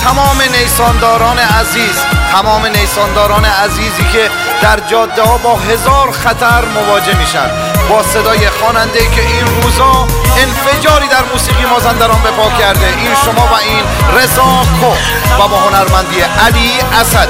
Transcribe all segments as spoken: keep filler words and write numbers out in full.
تمام نیسانداران عزیز، تمام نیسانداران عزیزی که در جاده ها با هزار خطر مواجه میشن، با صدای خواننده که این روزا انفجاری در موسیقی مازندران به پا کرده، این شما و این رضا کوه و با هنرمندی علی اسدی.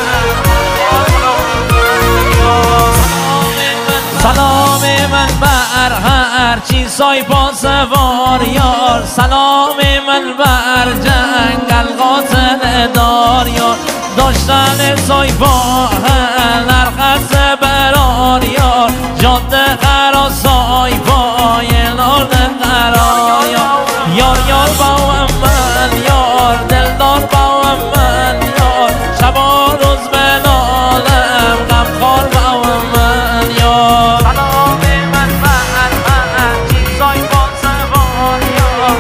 سلام من بر هر چی سایپا سوار یار، سلام من بر جنگل قاتل دار یار، داشتن سایپا هر خط برار یار، جاده قرار سایپا یه نارد قرار یار، یار یار با من یار، دلدار با من یار، شبا روز به نالم غمخوار با من یار. سلام من بر هر چی سایپا سوار یار،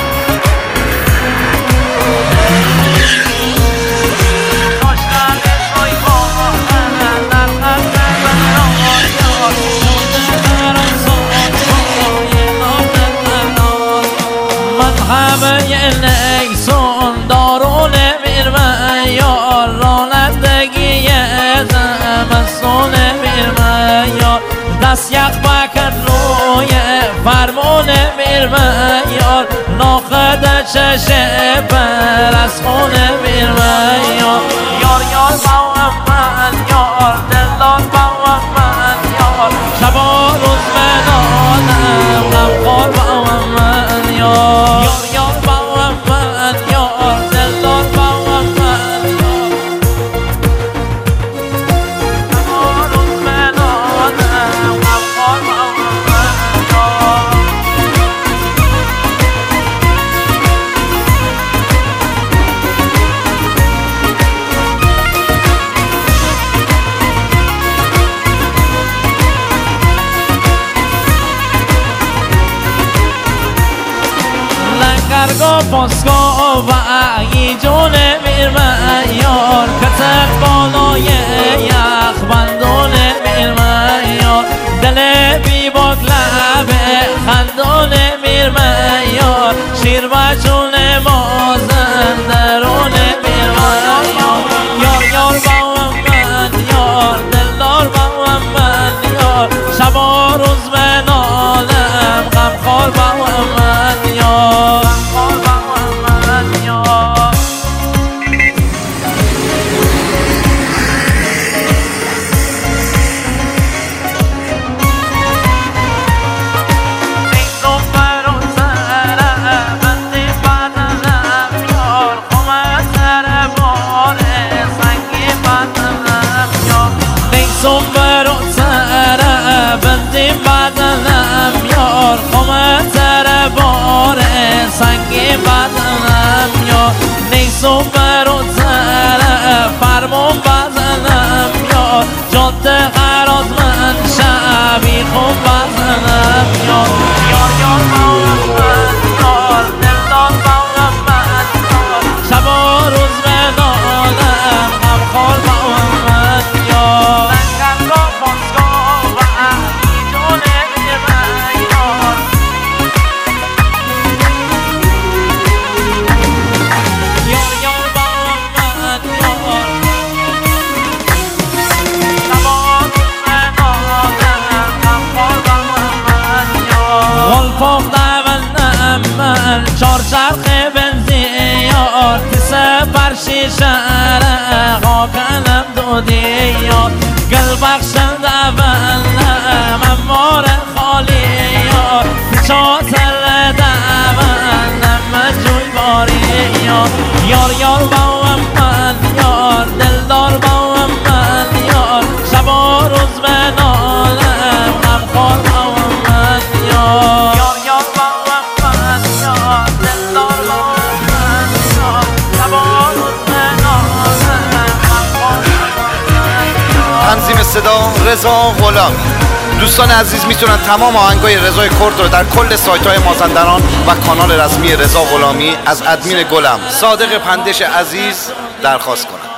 داشتن سایپا هر خط برار یار، جاده قرار سایپا یه نارد قرار یار، من همه نیسان دارو نمیرم یار، رانندگی زمستون نمیرم یار، دست یک بکن روی فرمون میرم یار، ناخد چشه پر از خون میرم یار، یار یار با من یار، دلدار با من یار، شبا روز به نالم غمخوار با من یار، یار یار با من یار، دلدار با من یار، شبا روز به نالم غمخوار با من یار. لنگرگاه پاسگاه و اگی جون میرمه یار، کتک بالای یخ بندون میرمه یار، دل بی باک لبه خندون میرمه یار، شیر و جون مازندرون میرمه یار، یار یار با من یار، دلدار با من یار، شبا روز به نالم غمخوار با من یار. سنگی بدنم یا نیسو برو تره فرمون بدنم یا جاده قراز من شبی خوب بدنم یا یار یار با من یار، دلدار با من یار، شبا روز به نالم غمخوار با من یار، لنگرگاه پاسگاه و اگی جون میرمه یار، غلفاق دولنم من چار چرخ بنزین یار، تیسه فرشی شهره خاکنم دودی یار، گل بخشن دولنم امار خالی یار، چاتر دولنم مجوی باری یار، یار یار با من یار، دلدار با من یار، شبا روز به نالم غمخوار با من یار، یار یار با من یار، دلدار با من یار، شبا روز به نالم غمخوار با من یار. تنظیم صدا رضا غلامی. دوستان عزیز میتونن تمام آهنگای رضا کرد رو در کل سایت های مازندران و کانال رسمی رضا غلامی از ادمین گلم صادق پندش عزیز درخواست کنند.